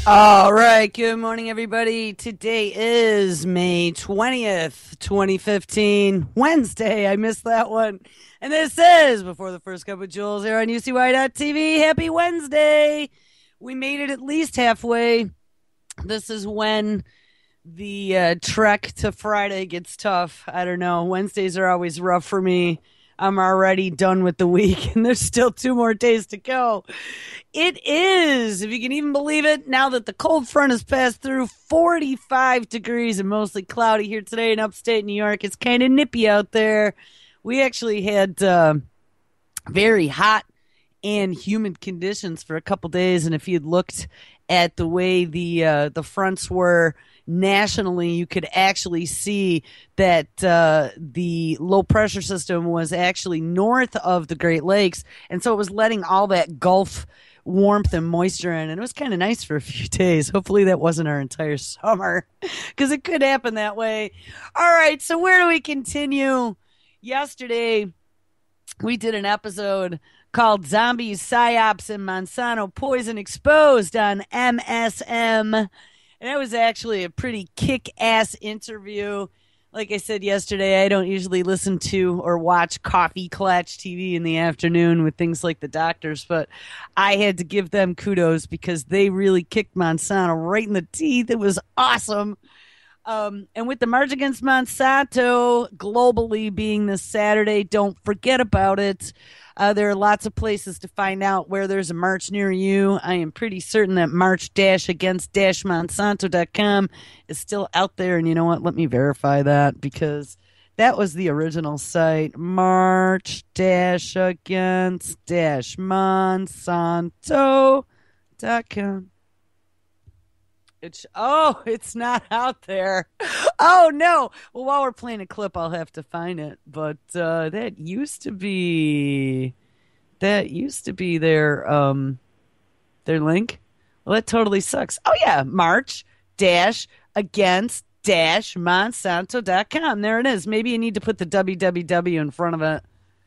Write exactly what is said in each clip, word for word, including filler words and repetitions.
All right. Good morning, everybody. Today is May twentieth, twenty fifteen, Wednesday. I missed that one. And this is Before the First Cup of Jules here on U C Y dot T V. Happy Wednesday. We made it at least halfway. This is when the uh, trek to Friday gets tough. I don't know. Wednesdays are always rough for me. I'm already done with the week, and there's still two more days to go. It is, if you can even believe it, now that the cold front has passed through, forty-five degrees and mostly cloudy here today in upstate New York. It's kind of nippy out there. We actually had uh, very hot and humid conditions for a couple days, and if you'd looked at the way the uh, the fronts were nationally, you could actually see that uh, the low pressure system was actually north of the Great Lakes, and so it was letting all that Gulf warmth and moisture in, and it was kind of nice for a few days. Hopefully that wasn't our entire summer, because it could happen that way. All right, so where do we continue? Yesterday, we did an episode called Zombies, Psyops, and Monsanto Poison Exposed on M S M. And it was actually a pretty kick-ass interview. Like I said yesterday, I don't usually listen to or watch Coffee Klatch T V in the afternoon with things like the doctors, but I had to give them kudos because they really kicked Monsanto right in the teeth. It was awesome. Um, and with the March Against Monsanto globally being this Saturday, don't forget about it. Uh, there are lots of places to find out where there's a march near you. I am pretty certain that march against monsanto dot com is still out there. And you know what? Let me verify that, because that was the original site. march against monsanto dot com. It's, oh, it's not out there. Oh, no. Well, while we're playing a clip, I'll have to find it. But uh, that used to be, that used to be their, um, their link. Well, that totally sucks. Oh, yeah. March dash against dash monsanto dot com. There it is. Maybe you need to put the W W W in front of it.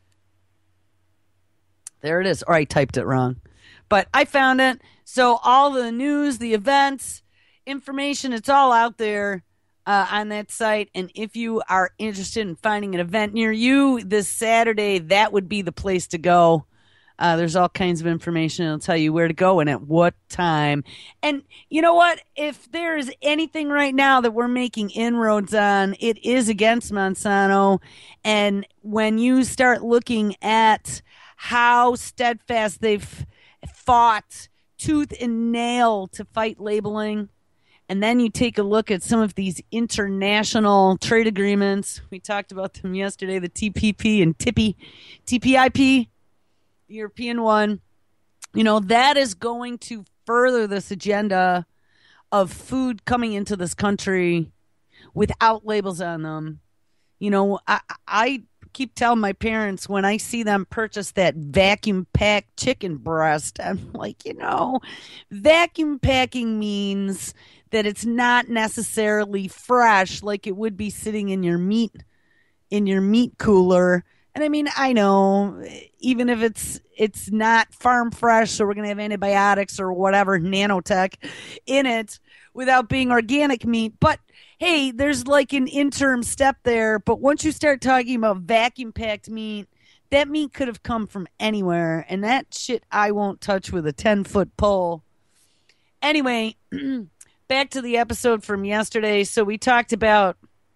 There it is. Or I typed it wrong. But I found it. So all the news, the events, information, it's all out there uh, on that site. And if you are interested in finding an event near you this Saturday, that would be the place to go. Uh, there's all kinds of information. It'll tell you where to go and at what time. And you know what? If there is anything right now that we're making inroads on, it is against Monsanto. And when you start looking at how steadfast they've fought tooth and nail to fight labeling, and then you take a look at some of these international trade agreements. We talked about them yesterday, the T P P and T I P I, T P I P, the European one. You know, that is going to further this agenda of food coming into this country without labels on them. You know, I, I keep telling my parents when I see them purchase that vacuum packed chicken breast, I'm like, you know, vacuum packing means that it's not necessarily fresh like it would be sitting in your meat in your meat cooler. And I mean, I know even if it's it's not farm fresh, so we're going to have antibiotics or whatever nanotech in it without being organic meat, but hey, there's like an interim step there. But once you start talking about vacuum packed meat, that meat could have come from anywhere, and that shit I won't touch with a ten foot pole. Anyway, back to the episode from yesterday. So we talked about,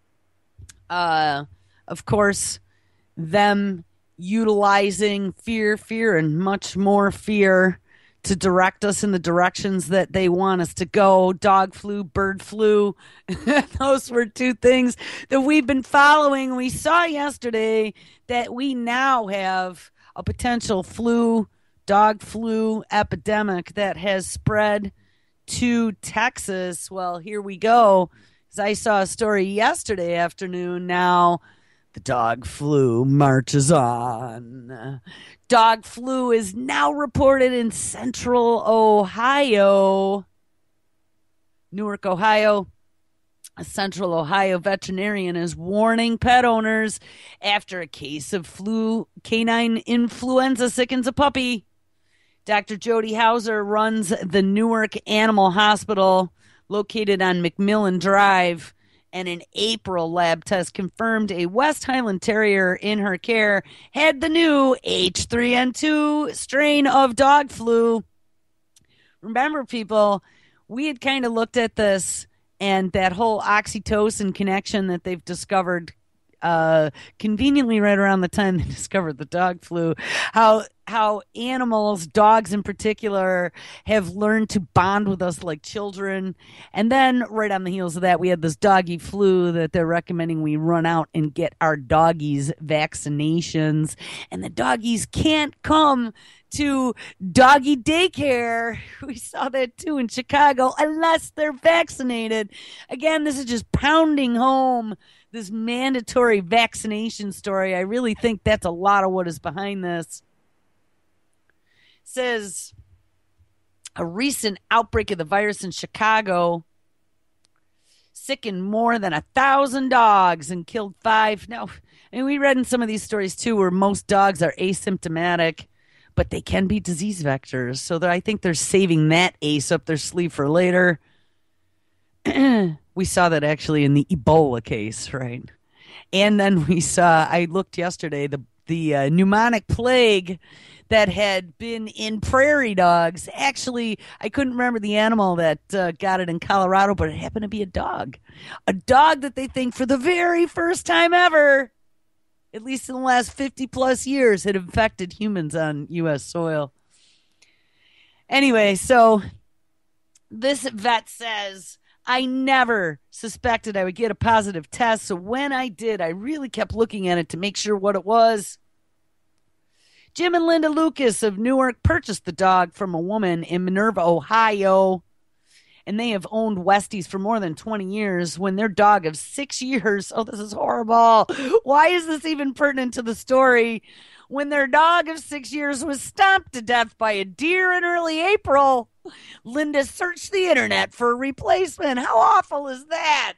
uh, of course, them utilizing fear, fear, and much more fear to direct us in the directions that they want us to go. Dog flu, bird flu. Those were two things that we've been following. We saw yesterday that we now have a potential flu, dog flu epidemic that has spread to Texas. Well, here we go. As I saw a story yesterday afternoon. Now the dog flu marches on. Dog flu is now reported in central Ohio. Newark, Ohio. A central Ohio veterinarian is warning pet owners after a case of flu canine influenza sickens a puppy. Doctor Jody Hauser runs the Newark Animal Hospital located on McMillan Drive. And an April lab test confirmed a West Highland Terrier in her care had the new H three N two strain of dog flu. Remember, people, we had kind of looked at this and that whole oxytocin connection that they've discovered uh, conveniently right around the time they discovered the dog flu, how how animals, dogs in particular, have learned to bond with us like children. And then right on the heels of that, we had this doggy flu that they're recommending we run out and get our doggies vaccinations. And the doggies can't come to doggy daycare. We saw that too in Chicago, unless they're vaccinated. Again, this is just pounding home this mandatory vaccination story. I really think that's a lot of what is behind this. Says a recent outbreak of the virus in Chicago sickened more than a thousand dogs and killed five. Now, I mean, we read in some of these stories too where most dogs are asymptomatic, but they can be disease vectors. So I think they're saving that ace up their sleeve for later. We saw that actually in the Ebola case, right? And then we saw, I looked yesterday, the the uh, pneumonic plague that had been in prairie dogs. Actually, I couldn't remember the animal that uh, got it in Colorado, but it happened to be a dog. A dog that they think for the very first time ever, at least in the last fifty plus years, had infected humans on U S soil. Anyway, so this vet says, I never suspected I would get a positive test. So when I did, I really kept looking at it to make sure what it was. Jim and Linda Lucas of Newark purchased the dog from a woman in Minerva, Ohio. And they have owned Westies for more than twenty years when their dog of six years, oh, this is horrible. Why is this even pertinent to the story? When their dog of six years was stomped to death by a deer in early April, Linda searched the internet for a replacement. How awful is that?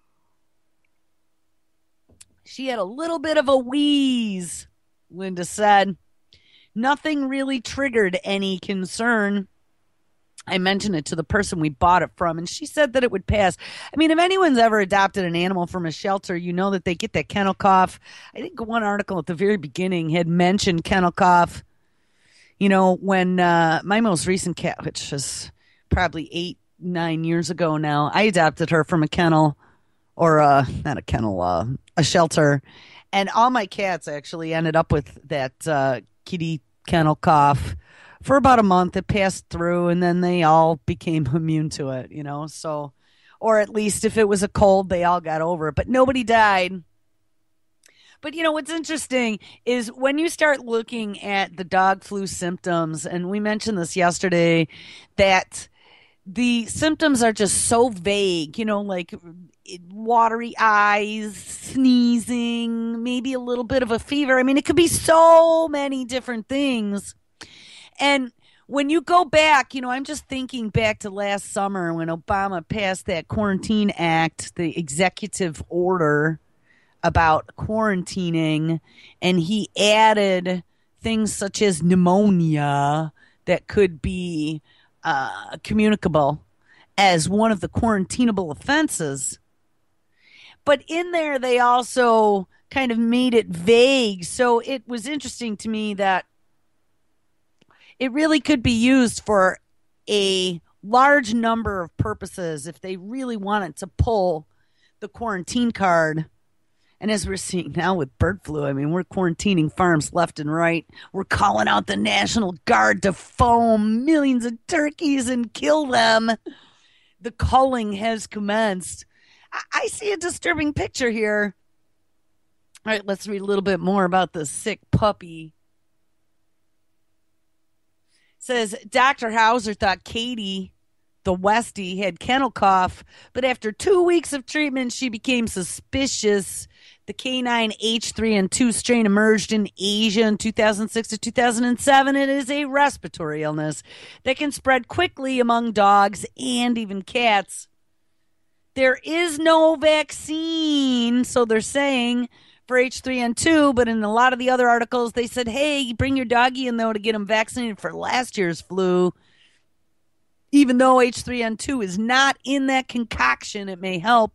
She had a little bit of a wheeze, Linda said. Nothing really triggered any concern. I mentioned it to the person we bought it from, and she said that it would pass. I mean, if anyone's ever adopted an animal from a shelter, you know that they get that kennel cough. I think one article at the very beginning had mentioned kennel cough. You know, when uh, my most recent cat, which is probably eight, nine years ago now, I adopted her from a kennel, or uh, not a kennel, uh, a shelter. And all my cats actually ended up with that uh, kitty kennel cough. For about a month, it passed through, and then they all became immune to it, you know. So, or at least if it was a cold, they all got over it. But nobody died. But, you know, what's interesting is when you start looking at the dog flu symptoms, and we mentioned this yesterday, that the symptoms are just so vague, you know, like watery eyes, sneezing, maybe a little bit of a fever. I mean, it could be so many different things. And when you go back, you know, I'm just thinking back to last summer when Obama passed that Quarantine Act, the executive order about quarantining, and he added things such as pneumonia that could be uh, communicable as one of the quarantinable offenses. But in there, they also kind of made it vague. So it was interesting to me that it really could be used for a large number of purposes if they really wanted to pull the quarantine card. And as we're seeing now with bird flu, I mean, we're quarantining farms left and right. We're calling out the National Guard to foam millions of turkeys and kill them. The culling has commenced. I, I see a disturbing picture here. All right, let's read a little bit more about the sick puppy. Says Doctor Hauser thought Katie, the Westie, had kennel cough, but after two weeks of treatment, she became suspicious. The canine H three N two strain emerged in Asia in two thousand six to two thousand seven. It is a respiratory illness that can spread quickly among dogs and even cats. There is no vaccine, so they're saying, for H three N two, but in a lot of the other articles, they said, hey, bring your doggy in, though, to get him vaccinated for last year's flu. Even though H three N two is not in that concoction, it may help.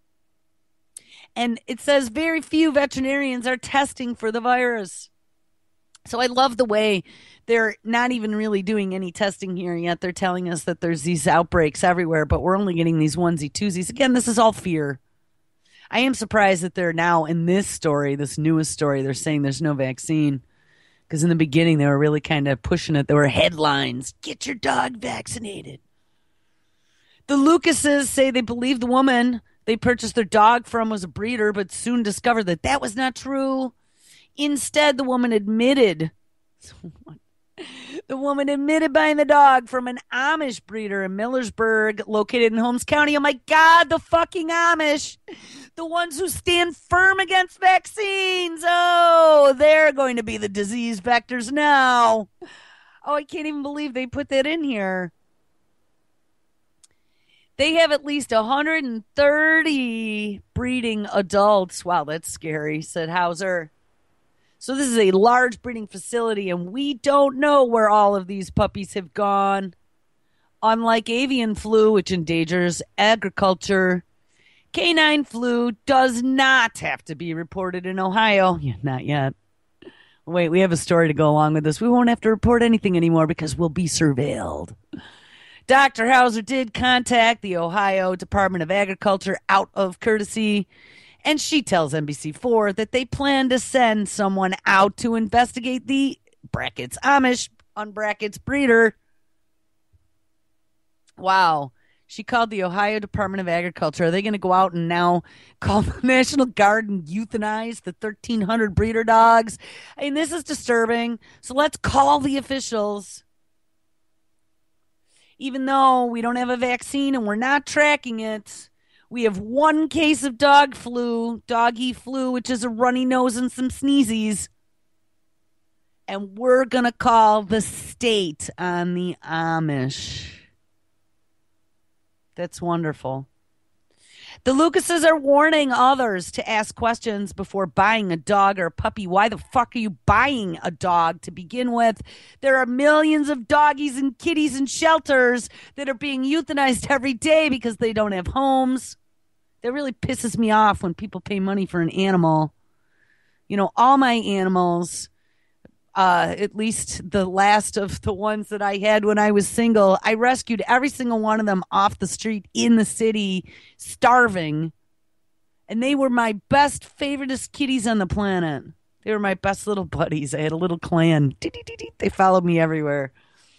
And it says very few veterinarians are testing for the virus. So I love the way they're not even really doing any testing here, yet they're telling us that there's these outbreaks everywhere, but we're only getting these onesie twosies. Again, this is all fear. I am surprised that they're now in this story, this newest story, they're saying there's no vaccine. Because in the beginning, they were really kind of pushing it. There were headlines, get your dog vaccinated. The Lucases say they believe the woman they purchased their dog from was a breeder, but soon discovered that that was not true. Instead, the woman admitted, the woman admitted buying the dog from an Amish breeder in Millersburg, located in Holmes County. Oh my God, the fucking Amish. The ones who stand firm against vaccines. Oh, they're going to be the disease vectors now. Oh, I can't even believe they put that in here. They have at least one hundred thirty breeding adults. Wow, that's scary, said Hauser. So this is a large breeding facility, and we don't know where all of these puppies have gone. Unlike avian flu, which endangers agriculture, canine flu does not have to be reported in Ohio. Yeah, not yet. Wait, we have a story to go along with this. We won't have to report anything anymore because we'll be surveilled. Doctor Hauser did contact the Ohio Department of Agriculture out of courtesy, and she tells N B C four that they plan to send someone out to investigate the brackets Amish unbrackets breeder. Wow. She called the Ohio Department of Agriculture. Are they going to go out and now call the National Guard and euthanize the thirteen hundred breeder dogs? I mean, this is disturbing. So let's call the officials. Even though we don't have a vaccine and we're not tracking it, we have one case of dog flu, doggy flu, which is a runny nose and some sneezes. And we're going to call the state on the Amish. That's wonderful. The Lucases are warning others to ask questions before buying a dog or a puppy. Why the fuck are you buying a dog to begin with? There are millions of doggies and kitties in shelters that are being euthanized every day because they don't have homes. That really pisses me off when people pay money for an animal. You know, all my animals, uh, at least the last of the ones that I had when I was single, I rescued every single one of them off the street in the city, starving. And they were my best, favoriteest kitties on the planet. They were my best little buddies. I had a little clan. They followed me everywhere.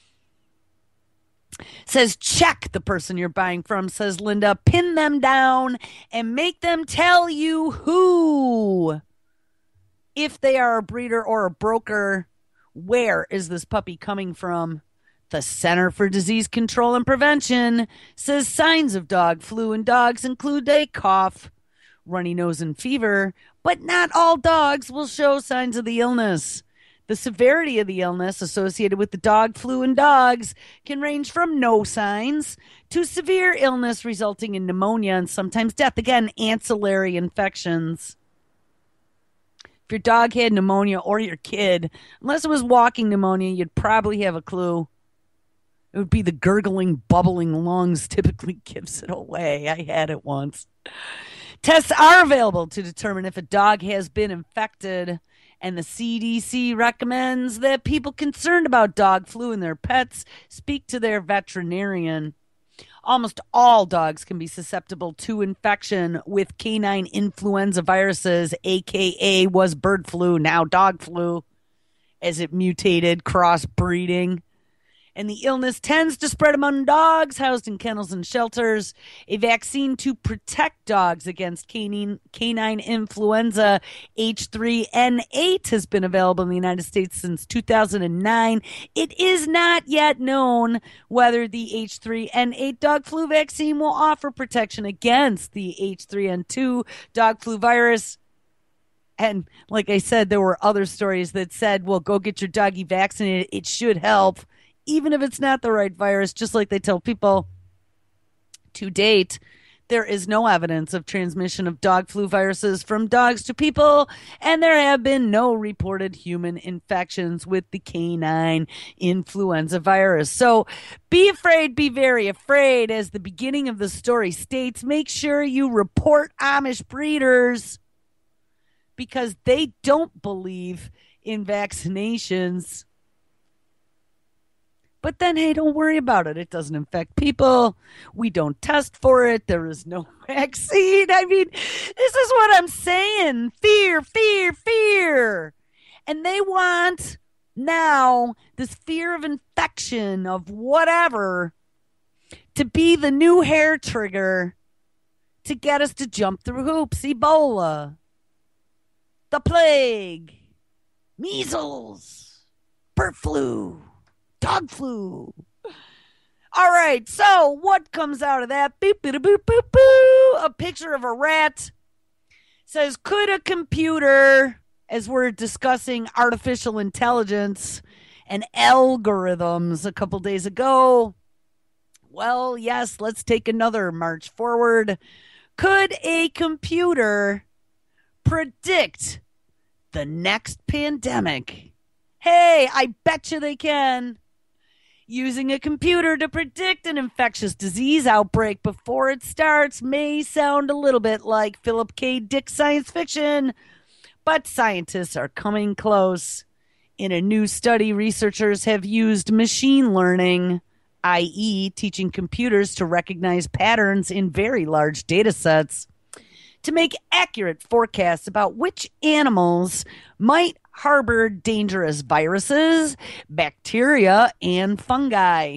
Says, check the person you're buying from, says Linda. Pin them down and make them tell you who. If they are a breeder or a broker, where is this puppy coming from? The Center for Disease Control and Prevention says signs of dog flu in dogs include a cough, runny nose, and fever, but not all dogs will show signs of the illness. The severity of the illness associated with the dog flu in dogs can range from no signs to severe illness resulting in pneumonia and sometimes death. Again, ancillary infections. If your dog had pneumonia or your kid, unless it was walking pneumonia, you'd probably have a clue. It would be the gurgling, bubbling lungs typically gives it away. I had it once. Tests are available to determine if a dog has been infected, and the C D C recommends that people concerned about dog flu in their pets speak to their veterinarian. Almost all dogs can be susceptible to infection with canine influenza viruses, a k a was bird flu, now dog flu, as it mutated, crossbreeding. And the illness tends to spread among dogs housed in kennels and shelters. A vaccine to protect dogs against canine, canine influenza H three N eight has been available in the United States since two thousand nine. It is not yet known whether the H three N eight dog flu vaccine will offer protection against the H three N two dog flu virus. And like I said, there were other stories that said, well, go get your doggy vaccinated. It should help. Even if it's not the right virus, just like they tell people. To date, There is no evidence of transmission of dog flu viruses from dogs to people, and there have been no reported human infections with the canine influenza virus. So be afraid, be very afraid. As the beginning of the story states, make sure you report Amish breeders because they don't believe in vaccinations. But then, hey, don't worry about it. It doesn't infect people. We don't test for it. There is no vaccine. I mean, this is what I'm saying. Fear, fear, fear. And they want now this fear of infection, of whatever, to be the new hair trigger to get us to jump through hoops. Ebola, the plague, measles, bird flu. Dog flu. All right, so what comes out of that? Boop, boop, boop, boop, boop. A picture of a rat. Says, could a computer, as we're discussing artificial intelligence and algorithms a couple days ago, well, yes, let's take another march forward. Could a computer predict the next pandemic? Hey, I bet you they can. Using a computer to predict an infectious disease outbreak before it starts may sound a little bit like Philip K. Dick science fiction, but scientists are coming close. In a new study, researchers have used machine learning, that is, teaching computers to recognize patterns in very large data sets, to make accurate forecasts about which animals might harbor dangerous viruses, bacteria, and fungi.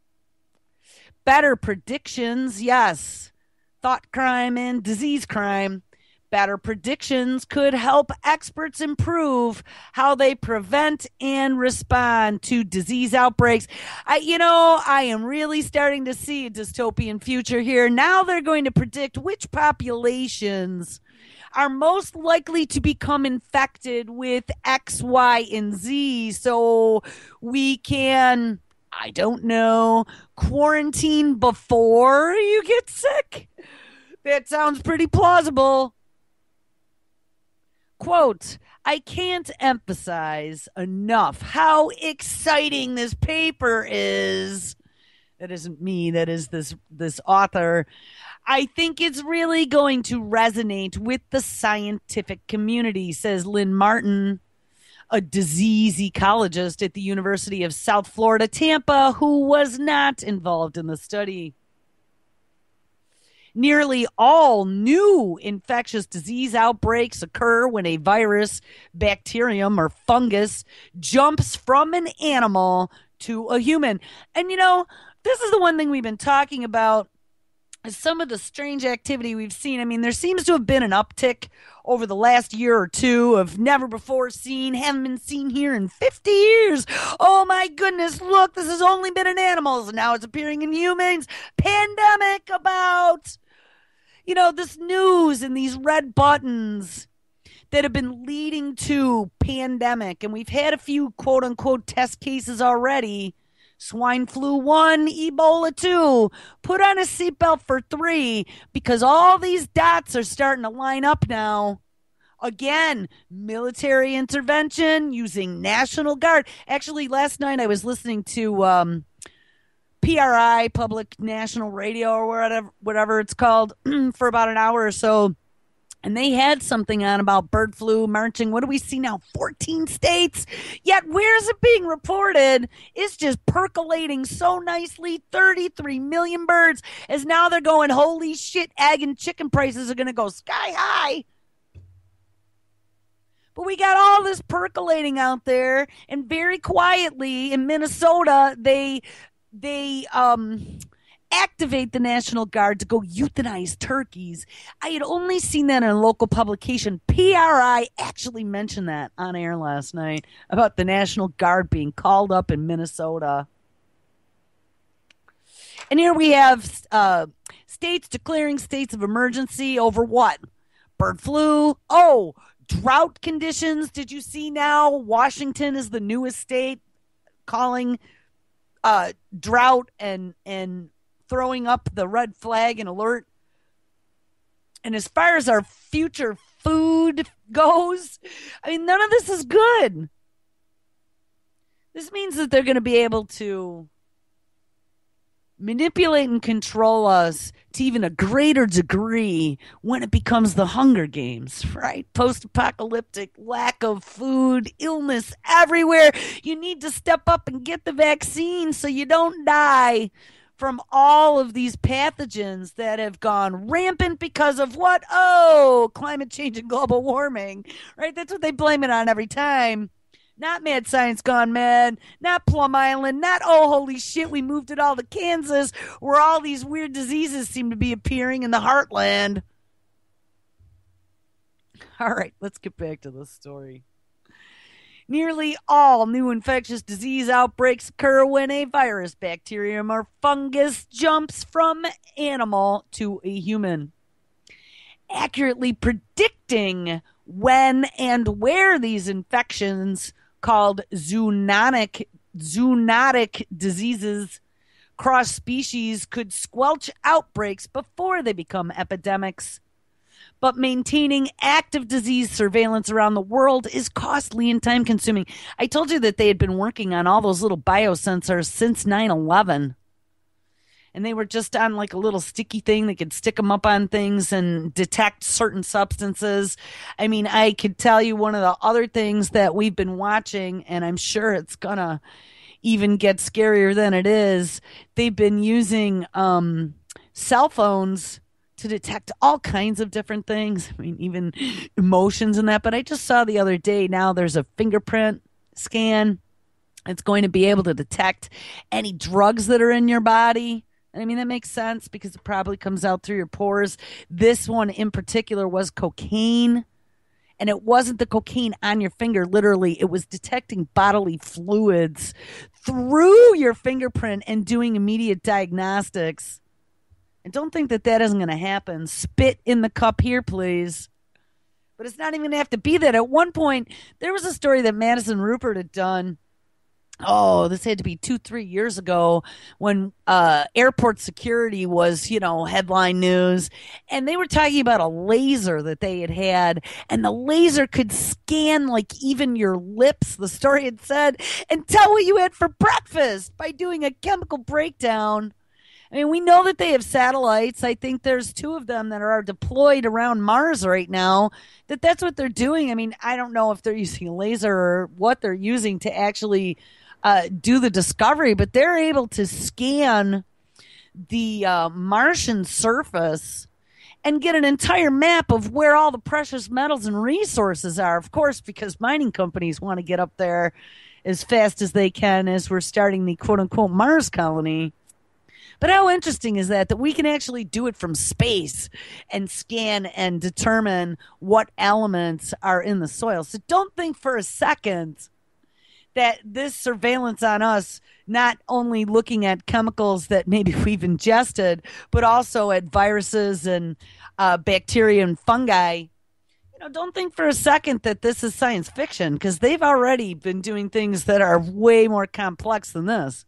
Better predictions, yes. Thought crime and disease crime. Better predictions could help experts improve how they prevent and respond to disease outbreaks. I, you know, I am really starting to see a dystopian future here. Now they're going to predict which populations are most likely to become infected with X, Y, and Z, so we can, I don't know, quarantine before you get sick? That sounds pretty plausible. Quote, I can't emphasize enough how exciting this paper is. That isn't me, that is this this author. I think it's really going to resonate with the scientific community, says Lynn Martin, a disease ecologist at the University of South Florida, Tampa, who was not involved in the study. Nearly all new infectious disease outbreaks occur when a virus, bacterium, or fungus jumps from an animal to a human. And, you know, this is the one thing we've been talking about. Some of the strange activity we've seen. I mean, there seems to have been an uptick over the last year or two of never before seen, haven't been seen here in fifty years. Oh my goodness, look, this has only been in animals and now it's appearing in humans. Pandemic about, you know, this news and these red buttons that have been leading to pandemic. And we've had a few quote unquote test cases already. Swine flu one, Ebola two. Put on a seatbelt for three because all these dots are starting to line up now. Again, military intervention using National Guard. Actually, last night I was listening to um, P R I, Public National Radio, or whatever, whatever it's called, for about an hour or so. And they had something on about bird flu marching. What do we see now? fourteen states. Yet where is it being reported? It's just percolating so nicely. thirty-three million birds. As now they're going, holy shit, egg and chicken prices are going to go sky high. But we got all this percolating out there. And very quietly in Minnesota, they, they, um... activate the National Guard to go euthanize turkeys. I had only seen that in a local publication. P R I actually mentioned that on air last night about the National Guard being called up in Minnesota. And here we have uh, states declaring states of emergency over what? Bird flu. Oh, drought conditions. Did you see now Washington is the newest state calling uh, drought and and throwing up the red flag and alert And as far as our future food goes, I mean, none of this is good. This means that they're going to be able to manipulate and control us to even a greater degree when it becomes the Hunger Games, right? Post apocalyptic, lack of food, illness everywhere. You need to step up and get the vaccine so you don't die from all of these pathogens that have gone rampant because of what? Oh, climate change and global warming, right? That's what they blame it on every time. Not Mad Science Gone Mad, not Plum Island, not oh holy shit, we moved it all to Kansas, where all these weird diseases seem to be appearing in the heartland. All right, let's get back to the story. Nearly all new infectious disease outbreaks occur when a virus, bacterium, or fungus jumps from animal to a human. Accurately predicting when and where these infections, called zoonotic zoonotic diseases, cross species, could squelch outbreaks before they become epidemics. But maintaining active disease surveillance around the world is costly and time consuming. I told you that they had been working on all those little biosensors since nine eleven. And they were just on like a little sticky thing. They could stick them up on things and detect certain substances. I mean, I could tell you one of the other things that we've been watching, and I'm sure it's going to even get scarier than it is. They've been using um, cell phones to detect all kinds of different things. I mean, even emotions and that. But I just saw the other day, now there's a fingerprint scan. It's going to be able to detect any drugs that are in your body. I mean, that makes sense because it probably comes out through your pores. This one in particular was cocaine. And it wasn't the cocaine on your finger, literally. It was detecting bodily fluids through your fingerprint and doing immediate diagnostics. And don't think that that isn't going to happen. Spit in the cup here, please. But it's not even going to have to be that. At one point, there was a story that Madison Rupert had done. Oh, this had to be two, three years ago when uh, airport security was, you know, headline news. And they were talking about a laser that they had had. And the laser could scan, like, even your lips, the story had said, and tell what you had for breakfast by doing a chemical breakdown. I mean, we know that they have satellites. I think there's two of them that are deployed around Mars right now, that that's what they're doing. I mean, I don't know if they're using a laser or what they're using to actually uh, do the discovery, but they're able to scan the uh, Martian surface and get an entire map of where all the precious metals and resources are. Of course, because mining companies want to get up there as fast as they can as we're starting the quote-unquote Mars colony. But how interesting is that, that we can actually do it from space and scan and determine what elements are in the soil. So don't think for a second that this surveillance on us, not only looking at chemicals that maybe we've ingested, but also at viruses and uh, bacteria and fungi, you know, don't think for a second that this is science fiction, because they've already been doing things that are way more complex than this.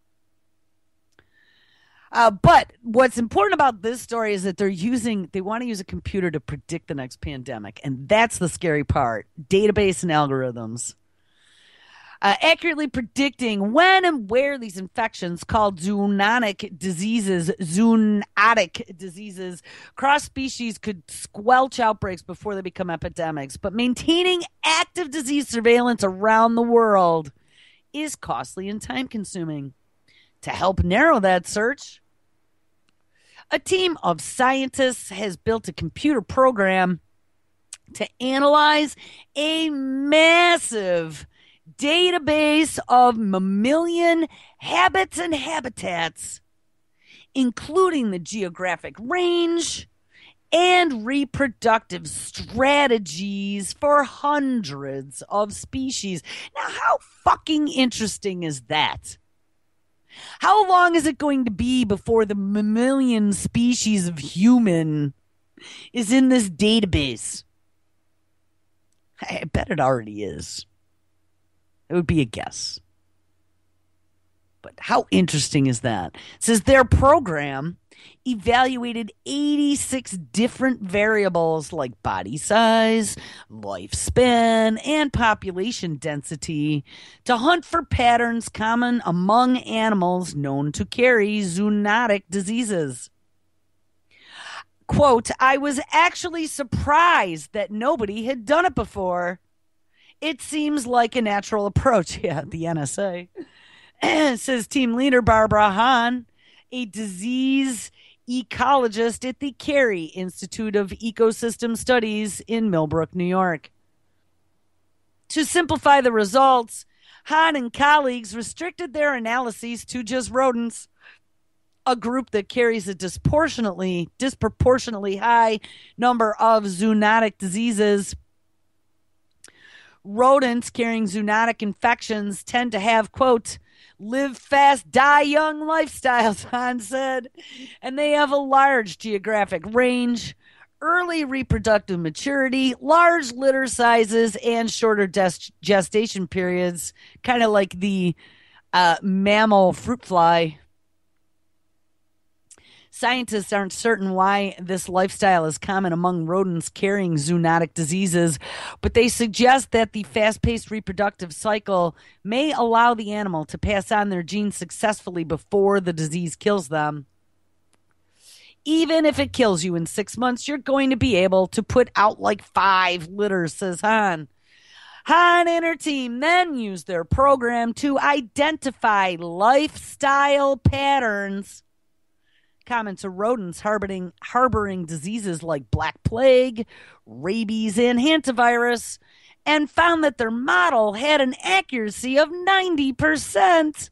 Uh, but what's important about this story is that they're using, they want to use a computer to predict the next pandemic. And that's the scary part. Database and algorithms. Uh, accurately predicting when and where these infections, called zoonotic diseases, zoonotic diseases, cross species, could squelch outbreaks before they become epidemics. But maintaining active disease surveillance around the world is costly and time consuming. To help narrow that search, a team of scientists has built a computer program to analyze a massive database of mammalian habits and habitats, including the geographic range and reproductive strategies for hundreds of species. Now, how fucking interesting is that? How long is it going to be before the mammalian species of human is in this database? I bet it already is. It would be a guess. But how interesting is that? It says their program evaluated eighty-six different variables like body size, lifespan, and population density to hunt for patterns common among animals known to carry zoonotic diseases. Quote, I was actually surprised that nobody had done it before. It seems like a natural approach. Yeah, the N S A. Says team leader Barbara Hahn, a disease ecologist at the Carey Institute of Ecosystem Studies in Millbrook, New York. To simplify the results, Hahn and colleagues restricted their analyses to just rodents, a group that carries a disproportionately, disproportionately high number of zoonotic diseases. Rodents carrying zoonotic infections tend to have, quote, live fast, die young lifestyles, Hahn said, and they have a large geographic range, early reproductive maturity, large litter sizes, and shorter des- gestation periods, kind of like the uh, mammal fruit fly. Scientists aren't certain why this lifestyle is common among rodents carrying zoonotic diseases, but they suggest that the fast-paced reproductive cycle may allow the animal to pass on their genes successfully before the disease kills them. Even if it kills you in six months, you're going to be able to put out like five litters, says Hahn. Hahn and her team then used their program to identify lifestyle patterns common to rodents harboring, harboring diseases like black plague, rabies, and hantavirus, and found that their model had an accuracy of ninety percent.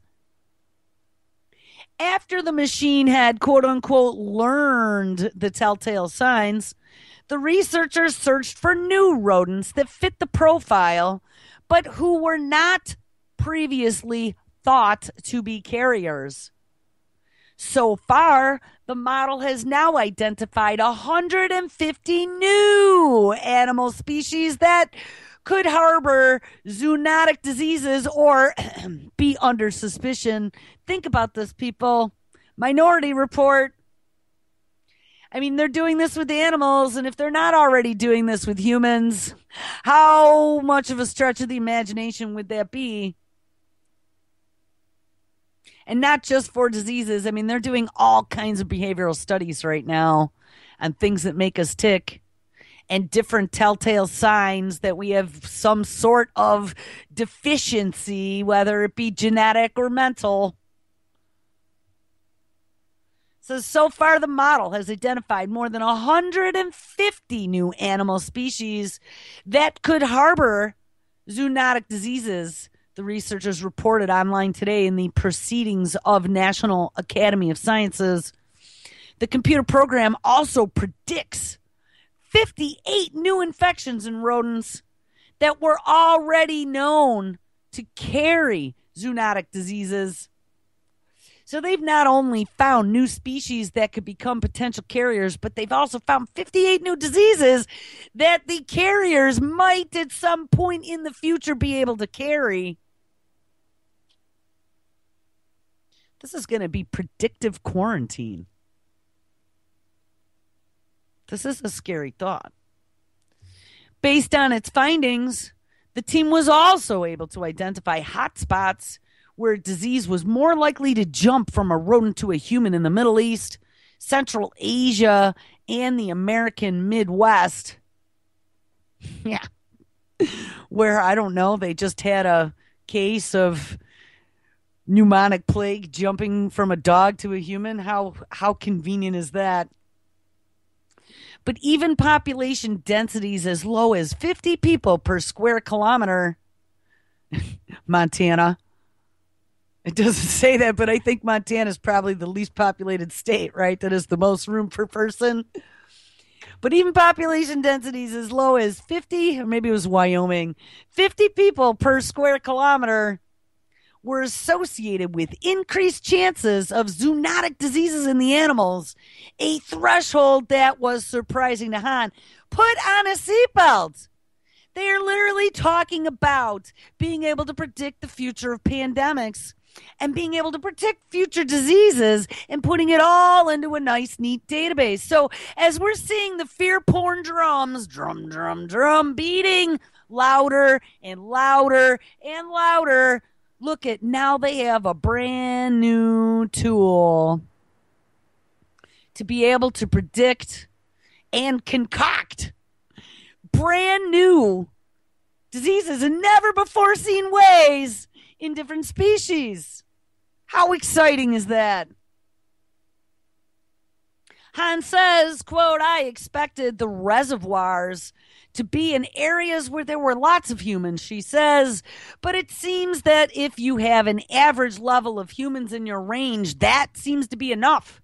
After the machine had, quote-unquote, learned the telltale signs, the researchers searched for new rodents that fit the profile, but who were not previously thought to be carriers. So far, the model has now identified one hundred fifty new animal species that could harbor zoonotic diseases or be under suspicion. Think about this, people. Minority Report. I mean, they're doing this with the animals, and if they're not already doing this with humans, how much of a stretch of the imagination would that be? And not just for diseases. I mean, they're doing all kinds of behavioral studies right now on things that make us tick and different telltale signs that we have some sort of deficiency, whether it be genetic or mental. So, so far the model has identified more than one hundred fifty new animal species that could harbor zoonotic diseases. The researchers reported online today in the Proceedings of National Academy of Sciences. The computer program also predicts fifty-eight new infections in rodents that were already known to carry zoonotic diseases. So they've not only found new species that could become potential carriers, but they've also found fifty-eight new diseases that the carriers might at some point in the future be able to carry. This is going to be predictive quarantine. This is a scary thought. Based on its findings, the team was also able to identify hotspots where disease was more likely to jump from a rodent to a human in the Middle East, Central Asia, and the American Midwest. Yeah. Where, I don't know, they just had a case of pneumonic plague jumping from a dog to a human. How how convenient is that? But even population densities as low as fifty people per square kilometer, Montana. It doesn't say that, but I think Montana is probably the least populated state, right? That is the most room per person. But even population densities as low as fifty, or maybe it was Wyoming, fifty people per square kilometer were associated with increased chances of zoonotic diseases in the animals, a threshold that was surprising to Hahn. Put on a seatbelt. They are literally talking about being able to predict the future of pandemics and being able to predict future diseases and putting it all into a nice, neat database. So as we're seeing the fear porn drums, drum, drum, drum, beating louder and louder and louder, look at now they have a brand new tool to be able to predict and concoct brand new diseases in never before seen ways in different species. How exciting is that? Han says, quote, I expected the reservoirs to be in areas where there were lots of humans, she says, but it seems that if you have an average level of humans in your range, that seems to be enough.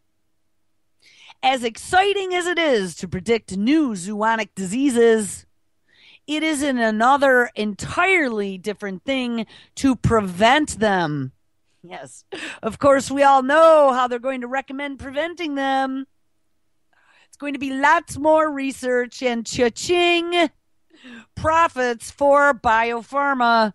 As exciting as it is to predict new zoonotic diseases, it is in another entirely different thing to prevent them. Yes, of course, we all know how they're going to recommend preventing them. It's going to be lots more research and cha-ching profits for biopharma.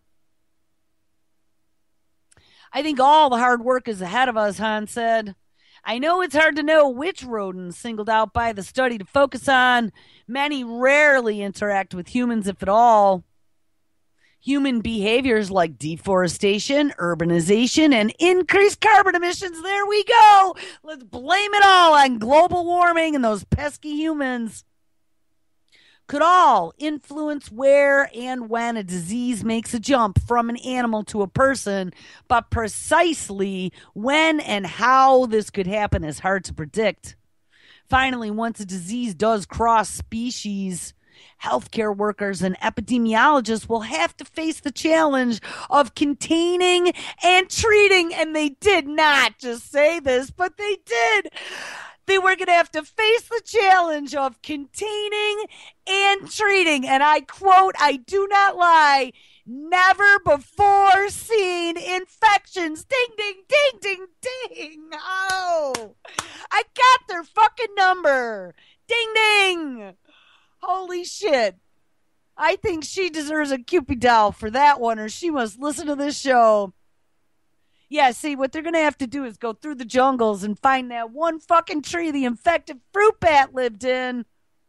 I think all the hard work is ahead of us, Han said. I know it's hard to know which rodents singled out by the study to focus on. Many rarely interact with humans, if at all. Human behaviors like deforestation, urbanization, and increased carbon emissions. There we go. Let's blame it all on global warming and those pesky humans. Could all influence where and when a disease makes a jump from an animal to a person, but precisely when and how this could happen is hard to predict. Finally, once a disease does cross species, healthcare workers and epidemiologists will have to face the challenge of containing and treating, and they did not just say this, but they did. They were going to have to face the challenge of containing and treating. And I quote, I do not lie, never before seen infections. Ding, ding, ding, ding, ding. Oh, I got their fucking number. Ding, ding. Holy shit. I think she deserves a Cupid doll for that one, or she must listen to this show. Yeah, see, what they're going to have to do is go through the jungles and find that one fucking tree the infected fruit bat lived in.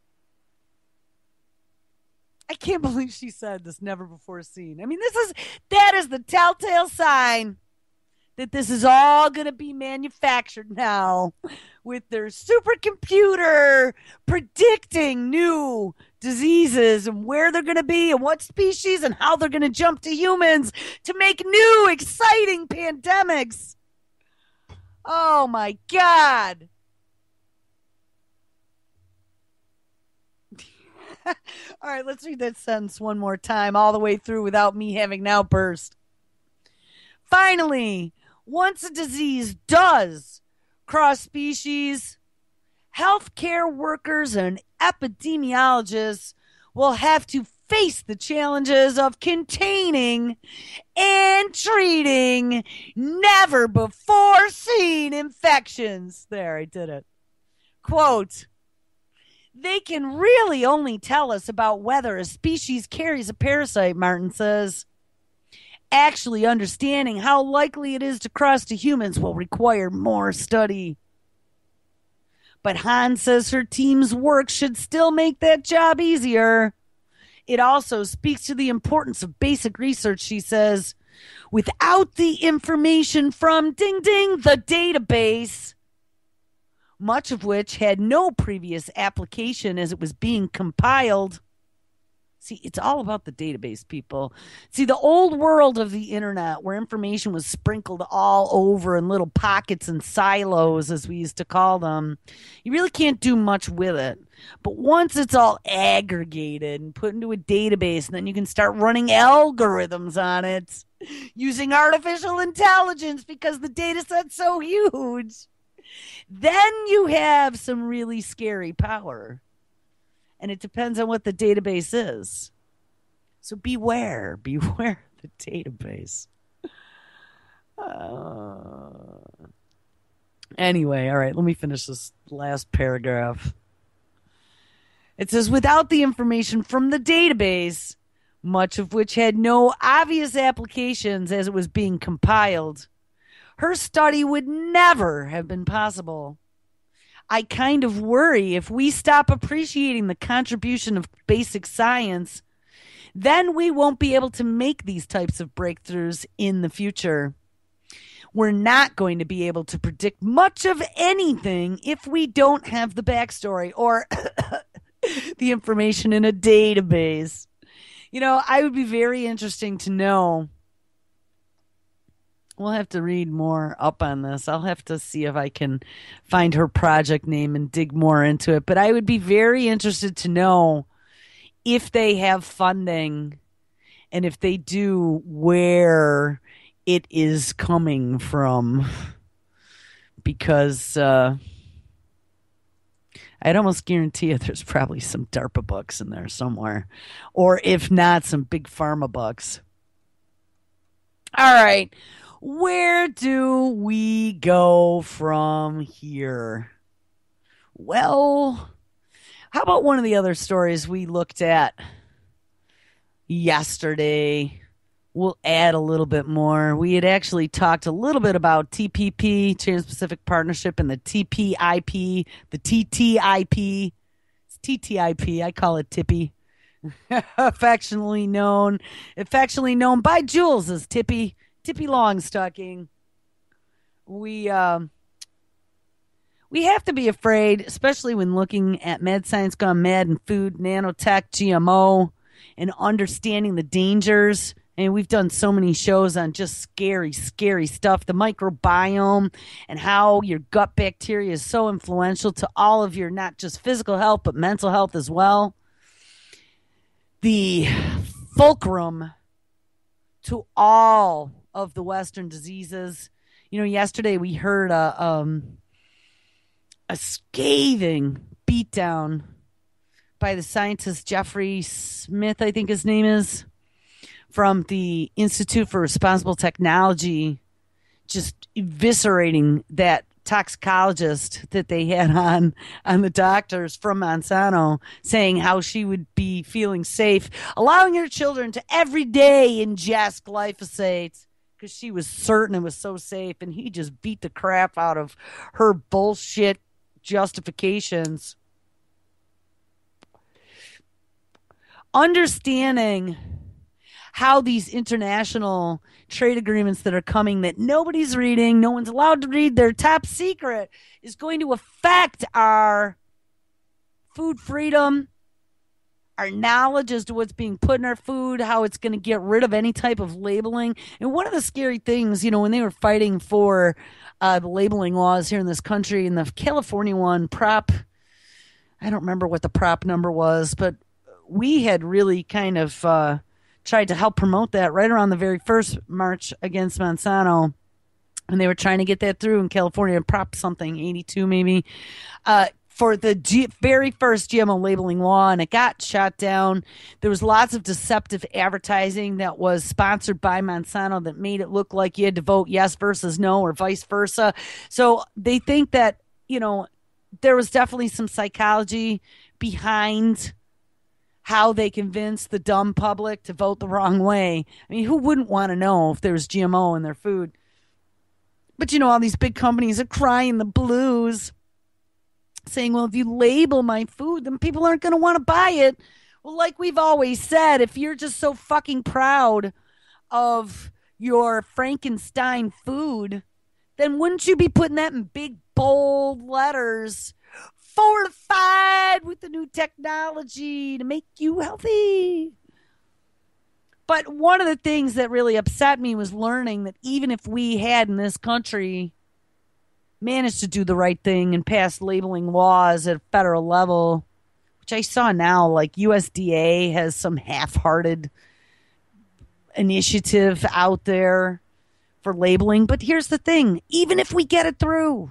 I can't believe she said this never before seen. I mean, this is, that is the telltale sign that this is all going to be manufactured now with their supercomputer predicting new diseases and where they're going to be and what species and how they're going to jump to humans to make new exciting pandemics. Oh my God. All right, let's read that sentence one more time all the way through without me having an outburst. Finally, once a disease does cross species, healthcare workers and epidemiologists will have to face the challenges of containing and treating never before seen infections. There, I did it. Quote, they can really only tell us about whether a species carries a parasite, Martin says. Actually understanding how likely it is to cross to humans will require more study. But Han says her team's work should still make that job easier. It also speaks to the importance of basic research, she says. Without the information from Ding Ding, the database, much of which had no previous application as it was being compiled. See, it's all about the database, people. See, the old world of the internet where information was sprinkled all over in little pockets and silos, as we used to call them, you really can't do much with it. But once it's all aggregated and put into a database, and then you can start running algorithms on it using artificial intelligence because the data set's so huge, then you have some really scary power. And it depends on what the database is. So beware. Beware the database. Uh, anyway, all right, let me finish this last paragraph. It says, without the information from the database, much of which had no obvious applications as it was being compiled. Her study would never have been possible. I kind of worry if we stop appreciating the contribution of basic science, then we won't be able to make these types of breakthroughs in the future. We're not going to be able to predict much of anything if we don't have the backstory or the information in a database. You know, I would be very interesting to know. We'll have to read more up on this. I'll have to see if I can find her project name and dig more into it. But I would be very interested to know if they have funding, and if they do, where it is coming from. Because uh, I'd almost guarantee you there's probably some DARPA bucks in there somewhere. Or if not, some big pharma bucks. All right. Where do we go from here? Well, how about one of the other stories we looked at yesterday? We'll add a little bit more. We had actually talked a little bit about T P P, Trans-Pacific Partnership, and the T P I P, the T T I P. It's T T I P. I call it Tippy. affectionately known, affectionately known by Jules as Tippy. Tippy Longstocking. We um, we have to be afraid, especially when looking at Mad Science Gone Mad and food, nanotech, G M O, and understanding the dangers. And we've done so many shows on just scary, scary stuff. The microbiome and how your gut bacteria is so influential to all of your, not just physical health, but mental health as well. The fulcrum to all of the Western diseases. You know, yesterday we heard a, um, a scathing beatdown by the scientist Jeffrey Smith, I think his name is, from the Institute for Responsible Technology, just eviscerating that toxicologist that they had on on the doctors from Monsanto, saying how she would be feeling safe, allowing her children to every day ingest glyphosate because she was certain it was so safe, and he just beat the crap out of her bullshit justifications. Understanding how these international trade agreements that are coming that nobody's reading, no one's allowed to read, they're top secret, is going to affect our food freedom, our knowledge as to what's being put in our food, how it's going to get rid of any type of labeling. And one of the scary things, you know, when they were fighting for uh, the labeling laws here in this country, and the California one, Prop, I don't remember what the prop number was, but we had really kind of uh, tried to help promote that right around the very first march against Monsanto. And they were trying to get that through in California, Prop something, eighty-two maybe, uh, for the G- very first G M O labeling law, and it got shot down. There was lots of deceptive advertising that was sponsored by Monsanto that made it look like you had to vote yes versus no or vice versa. So they think that, you know, there was definitely some psychology behind how they convinced the dumb public to vote the wrong way. I mean, who wouldn't want to know if there was G M O in their food? But, you know, all these big companies are crying the blues, saying, well, if you label my food, then people aren't going to want to buy it. Well, like we've always said, if you're just so fucking proud of your Frankenstein food, then wouldn't you be putting that in big, bold letters? Fortified with the new technology to make you healthy. But one of the things that really upset me was learning that even if we had in this country managed to do the right thing and pass labeling laws at a federal level, which I saw now, like U S D A has some half-hearted initiative out there for labeling. But here's the thing, even if we get it through,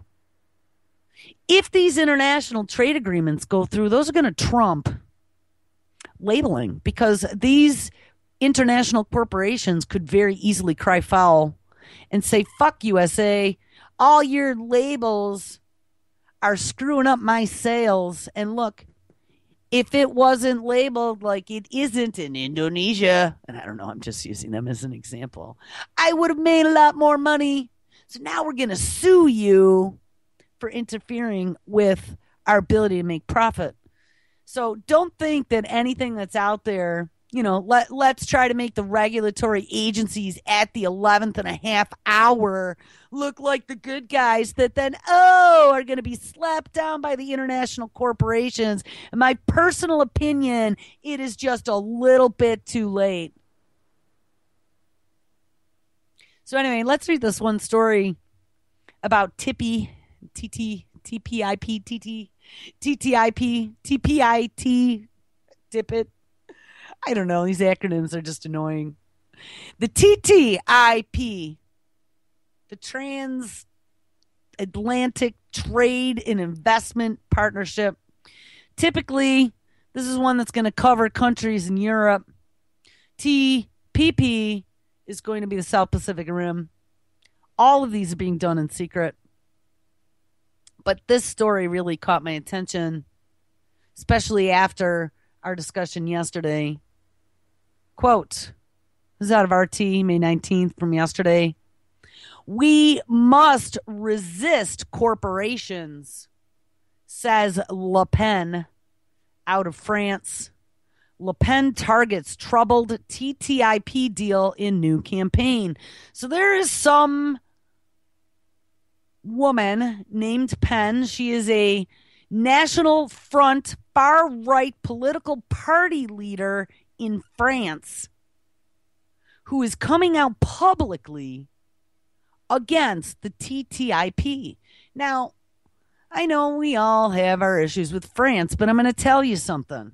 if these international trade agreements go through, those are going to trump labeling, because these international corporations could very easily cry foul and say, fuck U S A, all your labels are screwing up my sales. And look, if it wasn't labeled like it isn't in Indonesia, and I don't know, I'm just using them as an example, I would have made a lot more money. So now we're going to sue you for interfering with our ability to make profit. So don't think that anything that's out there, you know, let, let's try to make the regulatory agencies at the eleventh and a half hour look like the good guys that then, oh, are going to be slapped down by the international corporations. In my personal opinion, it is just a little bit too late. So anyway, let's read this one story about Tippy, T T, T P I P, T T, T T I P, T P I T, Tippet. I don't know. These acronyms are just annoying. The T T I P, the Transatlantic Trade and Investment Partnership. Typically, this is one that's going to cover countries in Europe. T P P is going to be the South Pacific Rim. All of these are being done in secret. But this story really caught my attention, especially after our discussion yesterday. Quote, this is out of R T, May nineteenth, from yesterday. We must resist corporations, says Le Pen, out of France. Le Pen targets troubled T T I P deal in new campaign. So there is some woman named Pen. She is a National Front far-right political party leader in France who is coming out publicly against the T T I P. Now, I know we all have our issues with France, but I'm going to tell you something.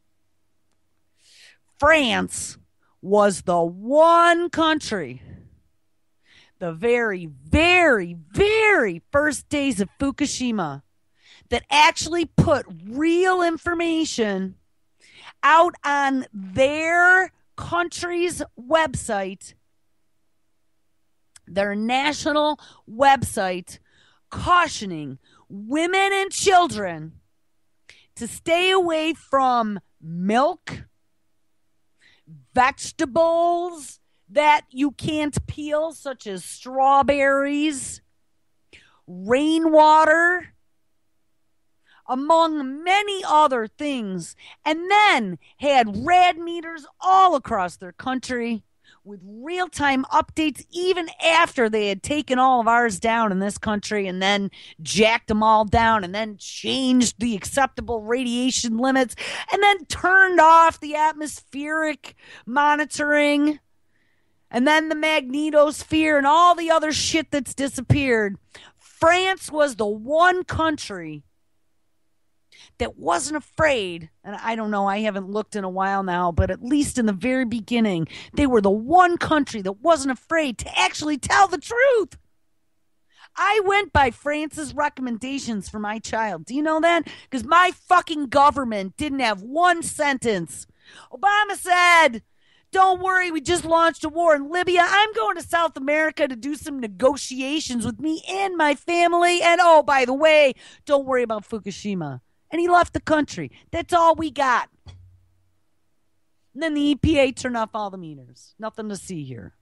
France was the one country, the very, very, very first days of Fukushima, that actually put real information out on their country's website, their national website, cautioning women and children to stay away from milk, vegetables that you can't peel, such as strawberries, rainwater, among many other things, and then had rad meters all across their country with real-time updates even after they had taken all of ours down in this country and then jacked them all down and then changed the acceptable radiation limits and then turned off the atmospheric monitoring and then the magnetosphere and all the other shit that's disappeared. France was the one country that wasn't afraid, and I don't know, I haven't looked in a while now, but at least in the very beginning, they were the one country that wasn't afraid to actually tell the truth. I went by France's recommendations for my child. Do you know that? Because my fucking government didn't have one sentence. Obama said, don't worry, we just launched a war in Libya. I'm going to South America to do some negotiations with me and my family. And oh, by the way, don't worry about Fukushima. And he left the country. That's all we got. And then the E P A turned off all the meters. Nothing to see here.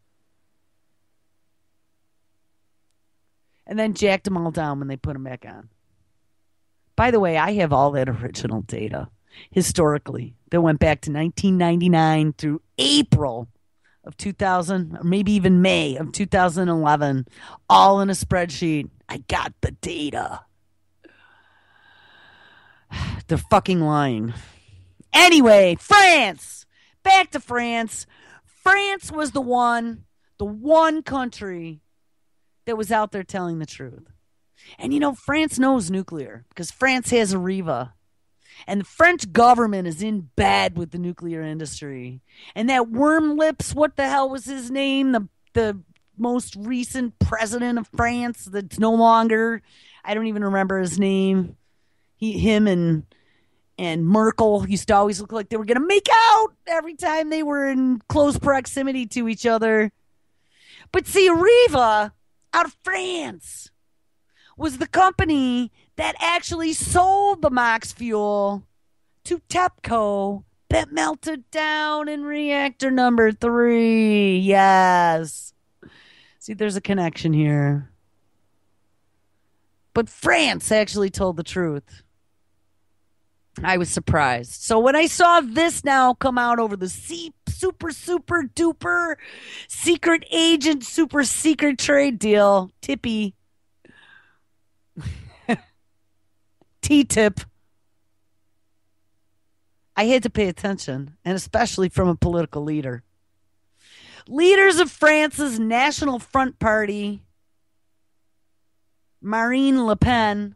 And then jacked them all down when they put them back on. By the way, I have all that original data historically that went back to nineteen ninety-nine through April of two thousand, or maybe even May of two thousand eleven, all in a spreadsheet. I got the data. They're fucking lying. Anyway, France. Back to France. France was the one, the one country that was out there telling the truth. And you know, France knows nuclear because France has Areva. And the French government is in bed with the nuclear industry. And that Worm Lips, what the hell was his name? The the most recent president of France that's no longer, I don't even remember his name. He, him and and Merkel used to always look like they were going to make out every time they were in close proximity to each other. But see, Areva, out of France, was the company that actually sold the MOX fuel to TEPCO that melted down in reactor number three. Yes. See, there's a connection here. But France actually told the truth. I was surprised. So when I saw this now come out over the C- super, super duper secret agent, super secret trade deal, Tippy, T-tip, I had to pay attention, and especially from a political leader. Leaders of France's National Front Party, Marine Le Pen,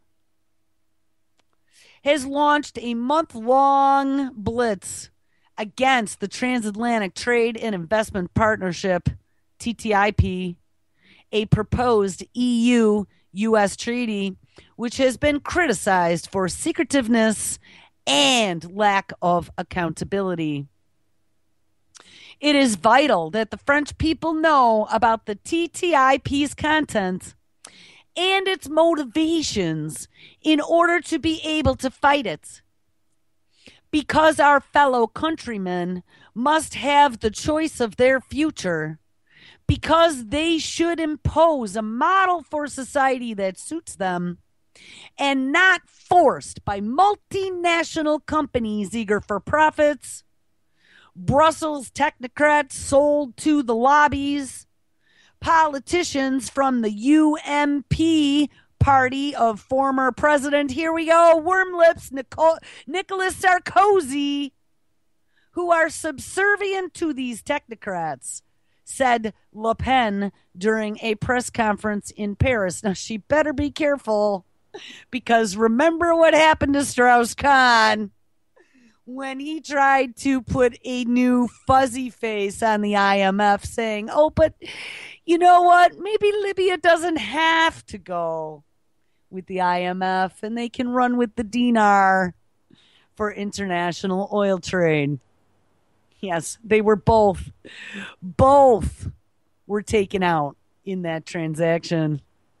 has launched a month-long blitz against the Transatlantic Trade and Investment Partnership, T T I P, a proposed E U U S treaty which has been criticized for secretiveness and lack of accountability. It is vital that the French people know about the T T I P's content and its motivations in order to be able to fight it. Because our fellow countrymen must have the choice of their future, because they should impose a model for society that suits them, and not forced by multinational companies eager for profits, Brussels technocrats sold to the lobbies, politicians from the U M P party of former president, here we go, Wormlips Nico- Nicolas Sarkozy, who are subservient to these technocrats, said Le Pen during a press conference in Paris. Now, she better be careful, because remember what happened to Strauss-Kahn when he tried to put a new fuzzy face on the I M F, saying, oh, but you know what? Maybe Libya doesn't have to go with the I M F and they can run with the dinar for international oil trade. Yes, they were both, both were taken out in that transaction.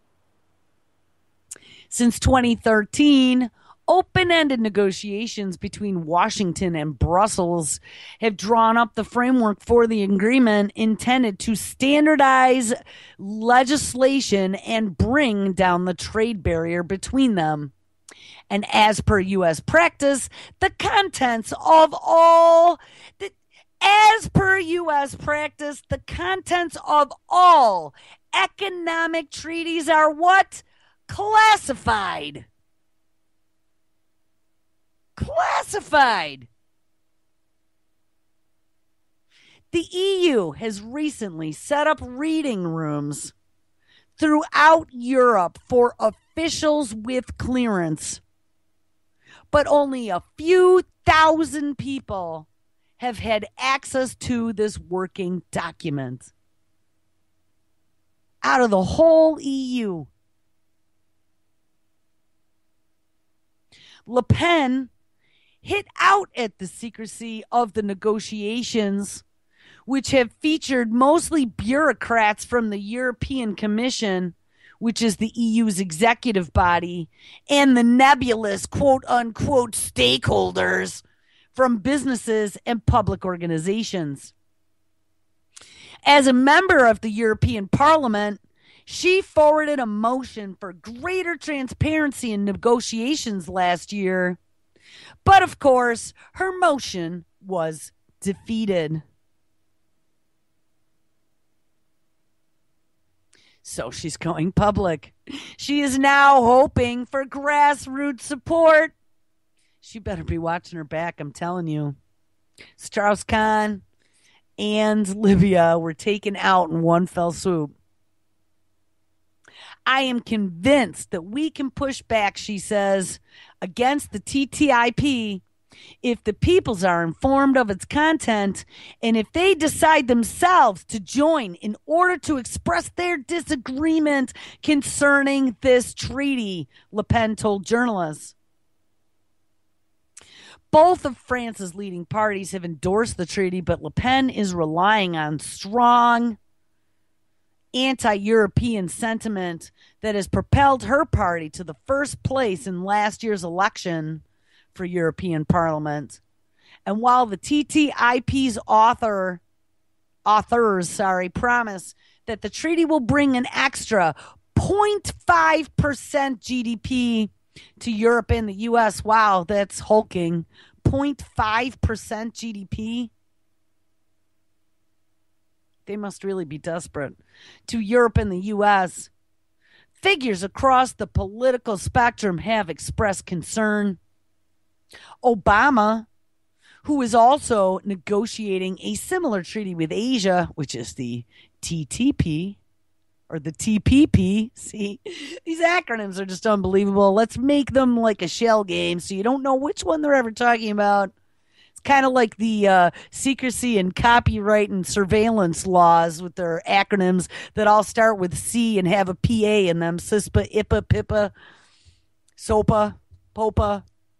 Since twenty thirteen, open-ended negotiations between Washington and Brussels have drawn up the framework for the agreement intended to standardize legislation and bring down the trade barrier between them. And as per U S practice, the contents of all the As per U S practice, the contents of all economic treaties are what? Classified. Classified. The E U has recently set up reading rooms throughout Europe for officials with clearance, but only a few thousand people have had access to this working document out of the whole E U. Le Pen hit out at the secrecy of the negotiations, which have featured mostly bureaucrats from the European Commission, which is the E U's executive body, and the nebulous quote-unquote stakeholders from businesses and public organizations. As a member of the European Parliament, she forwarded a motion for greater transparency in negotiations last year. But of course, her motion was defeated. So she's going public. She is now hoping for grassroots support. She better be watching her back, I'm telling you. Strauss-Kahn and Libya were taken out in one fell swoop. I am convinced that we can push back, she says, against the T T I P if the peoples are informed of its content and if they decide themselves to join in order to express their disagreement concerning this treaty, Le Pen told journalists. Both of France's leading parties have endorsed the treaty, but Le Pen is relying on strong anti-European sentiment that has propelled her party to the first place in last year's election for European Parliament. And while the T T I P's author, authors, sorry, promise that the treaty will bring an extra zero point five percent G D P to Europe and the U S. Wow, that's hulking. zero point five percent G D P. They must really be desperate. To Europe and the U S. Figures across the political spectrum have expressed concern. Obama, who is also negotiating a similar treaty with Asia, which is the T T P, or the T P P. See, these acronyms are just unbelievable. Let's make them like a shell game so you don't know which one they're ever talking about. It's kind of like the uh, secrecy and copyright and surveillance laws with their acronyms that all start with C and have a P A in them. CISPA, I P A, P I P A, SOPA, POPA.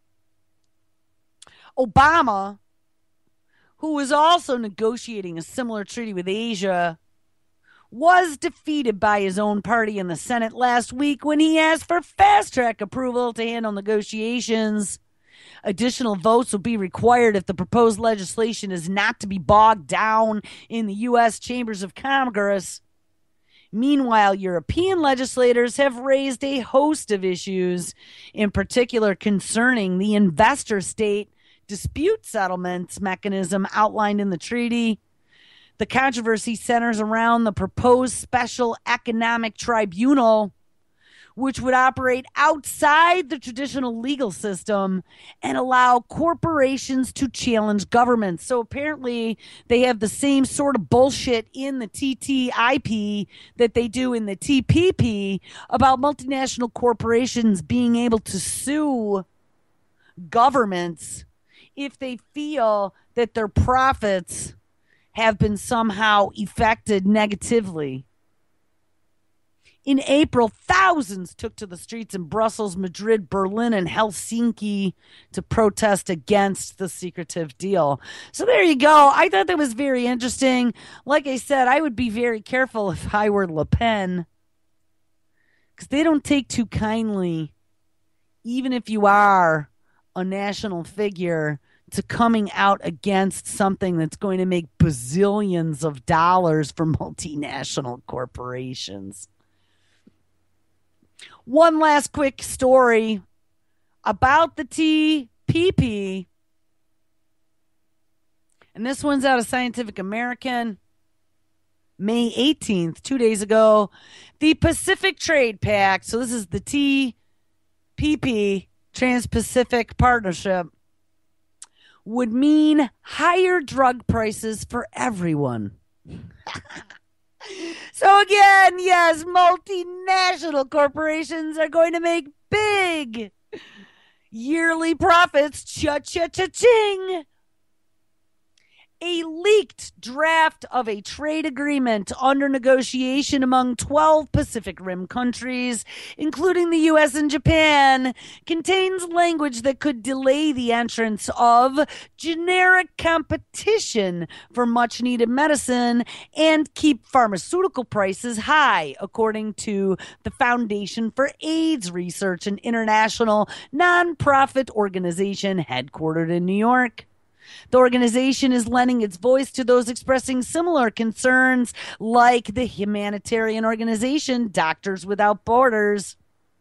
Obama, who was also negotiating a similar treaty with Asia, was defeated by his own party in the Senate last week when he asked for fast-track approval to handle negotiations. Additional votes will be required if the proposed legislation is not to be bogged down in the U S chambers of Congress. Meanwhile, European legislators have raised a host of issues, in particular concerning the investor state dispute settlements mechanism outlined in the treaty. The controversy centers around the proposed special economic tribunal, which would operate outside the traditional legal system and allow corporations to challenge governments. So apparently they have the same sort of bullshit in the T T I P that they do in the T P P about multinational corporations being able to sue governments if they feel that their profits have been somehow affected negatively. In April, thousands took to the streets in Brussels, Madrid, Berlin, and Helsinki to protest against the secretive deal. So there you go. I thought that was very interesting. Like I said, I would be very careful if I were Le Pen, because they don't take too kindly, even if you are a national figure, to coming out against something that's going to make bazillions of dollars for multinational corporations. One last quick story about the T P P. And this one's out of Scientific American. May eighteenth, two days ago. The Pacific Trade Pact, so this is the T P P, Trans-Pacific Partnership, would mean higher drug prices for everyone. So again, yes, multinational corporations are going to make big yearly profits. Cha-cha-cha-ching. A leaked draft of a trade agreement under negotiation among twelve Pacific Rim countries, including the U S and Japan, contains language that could delay the entrance of generic competition for much-needed medicine and keep pharmaceutical prices high, according to the Foundation for AIDS Research, an international nonprofit organization headquartered in New York. The organization is lending its voice to those expressing similar concerns, like the humanitarian organization Doctors Without Borders.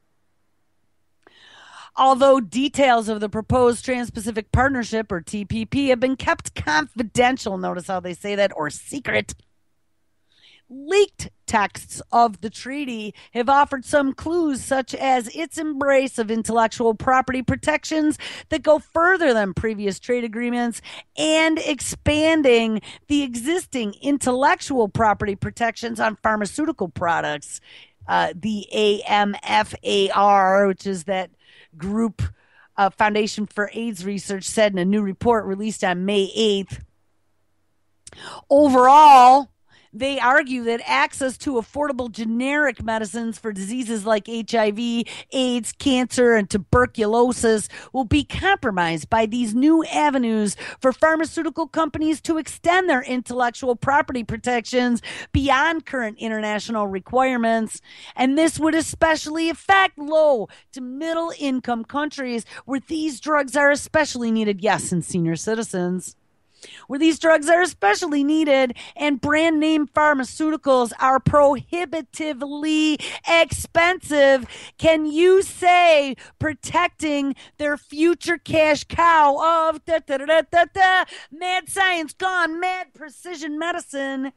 Although details of the proposed Trans-Pacific Partnership, or T P P, have been kept confidential, notice how they say that, or secret, leaked texts of the treaty have offered some clues, such as its embrace of intellectual property protections that go further than previous trade agreements and expanding the existing intellectual property protections on pharmaceutical products. Uh, the A M F A R, which is that group, uh, Foundation for AIDS Research, said in a new report released on May eighth. Overall, They argue that access to affordable generic medicines for diseases like H I V, AIDS, cancer, and tuberculosis will be compromised by these new avenues for pharmaceutical companies to extend their intellectual property protections beyond current international requirements. And this would especially affect low to middle income countries where these drugs are especially needed. Yes, and senior citizens, where these drugs are especially needed, and brand name pharmaceuticals are prohibitively expensive. Can you say protecting their future cash cow of da, da, da, da, da, mad science gone mad precision medicine?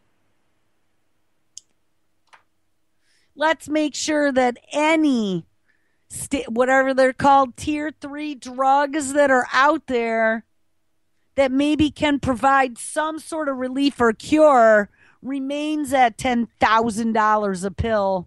Let's make sure that any st- whatever they're called tier three drugs that are out there that maybe can provide some sort of relief or cure remains at ten thousand dollars a pill.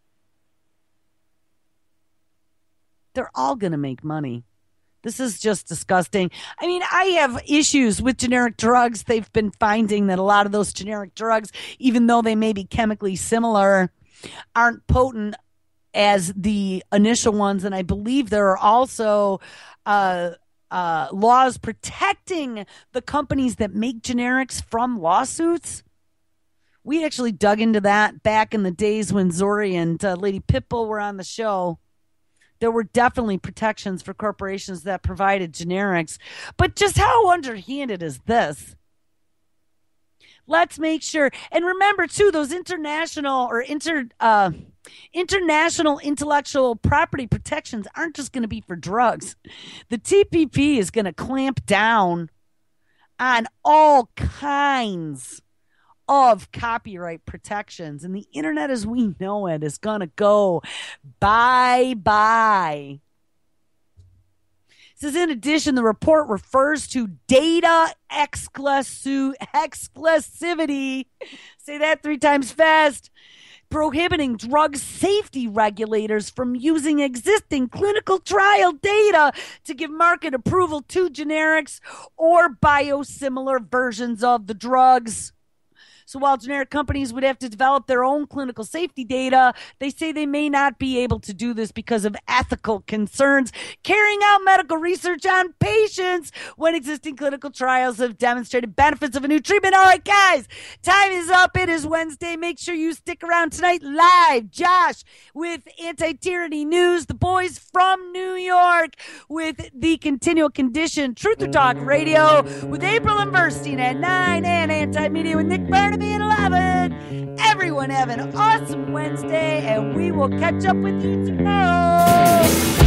They're all going to make money. This is just disgusting. I mean, I have issues with generic drugs. They've been finding that a lot of those generic drugs, even though they may be chemically similar, aren't potent as the initial ones. And I believe there are also uh, uh, laws protecting the companies that make generics from lawsuits. We actually dug into that back in the days when Zori and uh, Lady Pitbull were on the show. There were definitely protections for corporations that provided generics. But just how underhanded is this? Let's make sure. And remember, too, those international or inter uh, international intellectual property protections aren't just going to be for drugs. The T P P is going to clamp down on all kinds of copyright protections. And the internet as we know it is going to go bye-bye. It says, in addition, the report refers to data exclusiv- exclusivity. Say that three times fast. Prohibiting drug safety regulators from using existing clinical trial data to give market approval to generics or biosimilar versions of the drugs. So while generic companies would have to develop their own clinical safety data, they say they may not be able to do this because of ethical concerns carrying out medical research on patients when existing clinical trials have demonstrated benefits of a new treatment. All right, guys, time is up. It is Wednesday. Make sure you stick around tonight live. Josh with Anti-Tyranny News, the boys from New York with the Continual Condition, Truth or Talk Radio with April and Verstein at nine, and Anti-Media with Nick Barnaby at eleven. Everyone have an awesome Wednesday, and we will catch up with you tomorrow.